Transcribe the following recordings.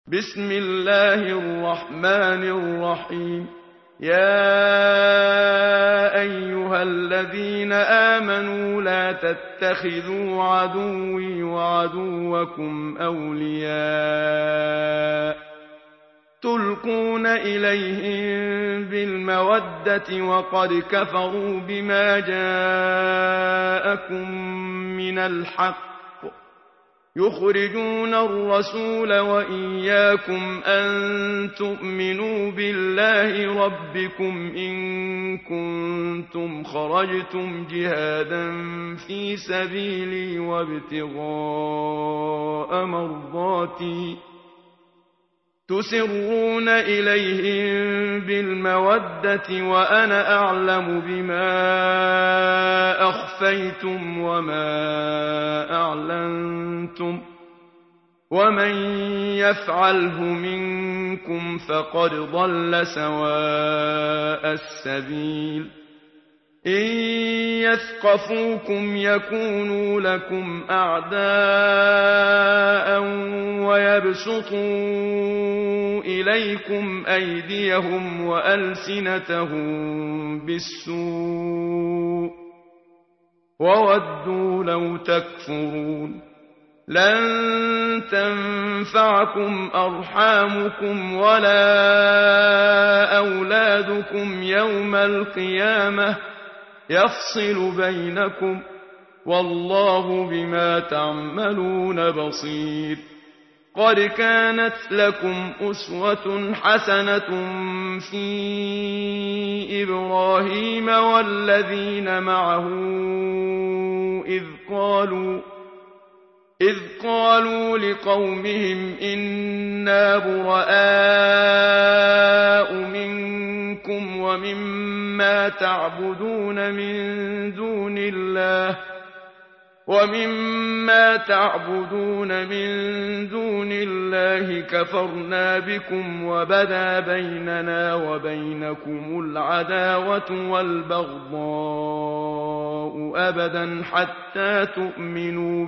بسم الله الرحمن الرحيم. يا أيها الذين آمنوا لا تتخذوا عدوي وعدوكم أولياء تلقون إليهم بالمودة وقد كفروا بما جاءكم من الحق يخرجون الرسول وإياكم أن تؤمنوا بالله ربكم إن كنتم خرجتم جهادا في سبيلي وابتغاء مرضاتي تسرون إليهم بالمودة وأنا أعلم بما أخفيتم وما أعلنتم ومن يفعله منكم فقد ضل سواء السبيل. إن يثقفوكم يكونوا لكم أعداء ويبسطوا إليكم أيديهم وألسنتهم بالسوء وودوا لو تكفرون. لن تنفعكم أرحامكم ولا أولادكم يوم القيامة يفصل بينكم والله بما تعملون بصير. قد كانت لكم أسوة حسنة في إبراهيم والذين معه إذ قالوا لقومهم إنا براء منكم ومما تعبدون من دون الله كفرنا بكم وبدا بيننا وبينكم العداوة والبغضاء أبدا حتى تؤمنوا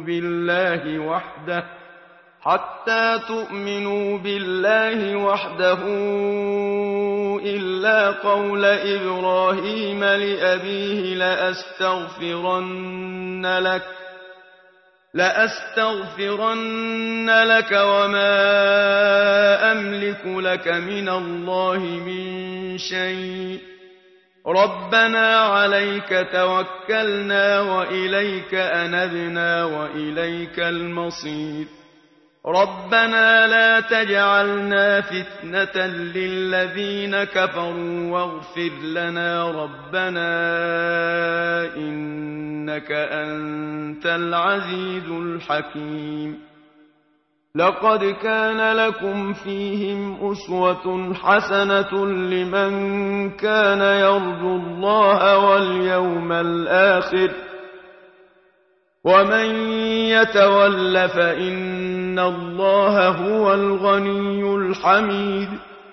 بالله وحده إلا قول إبراهيم لأبيه لأستغفرن لك وما أملك لك من الله من شيء ربنا عليك توكلنا وإليك أنبنا وإليك المصير. ربنا لا تجعلنا فتنة للذين كفروا واغفر لنا ربنا إنك أنت العزيز الحكيم. لقد كان لكم فيهم أسوة حسنة لمن كان يرجو الله واليوم الآخر ومن يتول فإن الله هو الغني الحميد.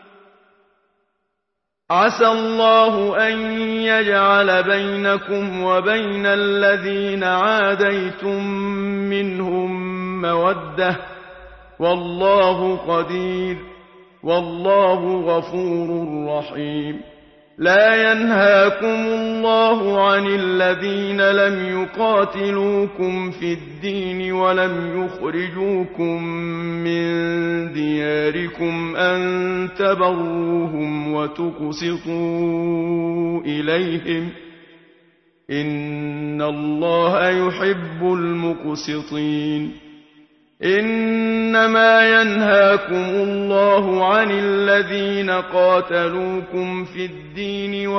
عسى الله أن يجعل بينكم وبين الذين عاديتم منهم مودة والله قدير والله غفور رحيم. لا ينهاكم الله عن الذين لم يقاتلوكم في الدين ولم يخرجوكم من دياركم أن تبروهم وتقسطوا إليهم إن الله يحب المقسطين. إنما ينهاكم الله عن الذين قاتلوكم في الدين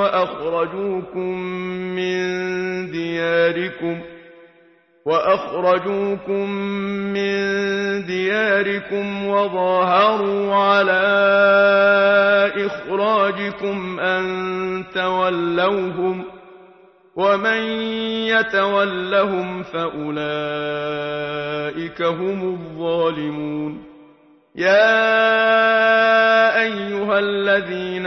وأخرجوكم من دياركم وظاهروا على إخراجكم أن تولوهم ومن يتولهم فأولئك هم الظالمون. يا أيها الذين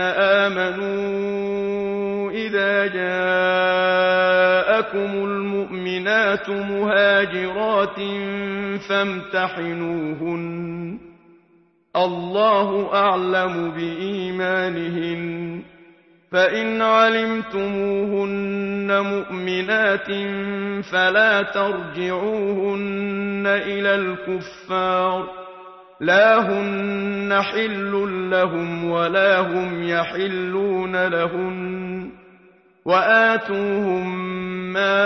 آمنوا إذا جاءكم المؤمنات مهاجرات الله أعلم بإيمانهن فإن علمتموهن مؤمنات فلا ترجعوهن إلى الكفار لا هن حل لهم ولا هم يحلون لهن وآتوهم ما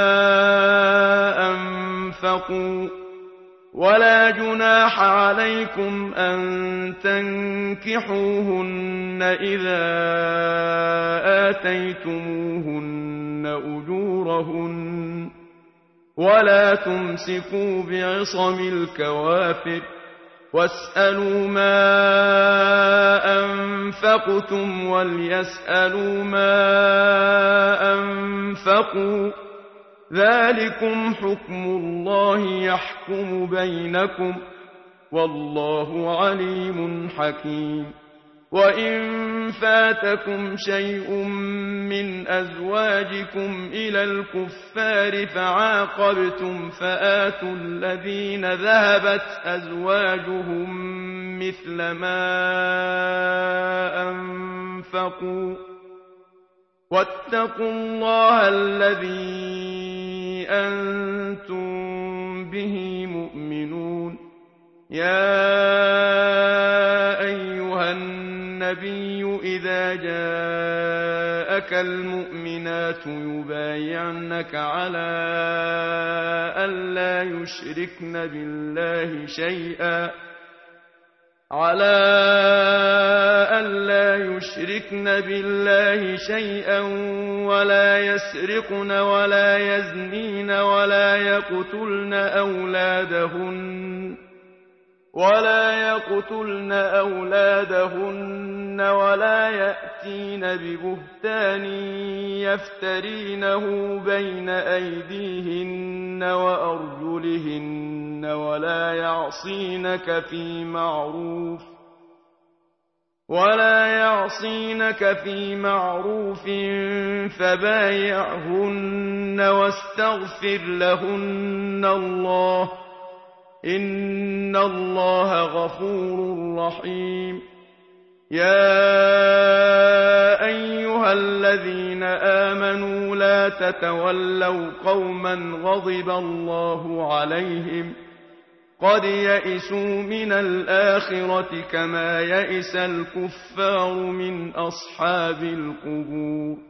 أنفقوا ولا جناح عليكم أن تنكحوهن إذا آتيتموهن أجورهن ولا تمسكوا بعصم الكوافر واسألوا ما أنفقتم وليسألوا ما أنفقوا ذلكم حكم الله يحكم بينكم والله عليم حكيم وإن فاتكم شيء من أزواجكم إلى الكفار فعاقبتم فآتوا الذين ذهبت أزواجهم مثل ما أنفقوا واتقوا الله الذي أنتم به مؤمنون يا أيها النبي إذا جاءك المؤمنات يبايعنك على ألا يشركن بالله شيئا ولا يسرقن ولا يزنين ولا يقتلن أولادهن ولا يأتين ببهتان يفترينه بين أيديهن وأرجلهن ولا يعصينك في معروف فبايعهن واستغفر لهن الله إن الله غفور رحيم يا أيها الذين آمنوا لا تتولوا قوما غضب الله عليهم قد يئسوا من الآخرة كما يئس الكفار من أصحاب القبور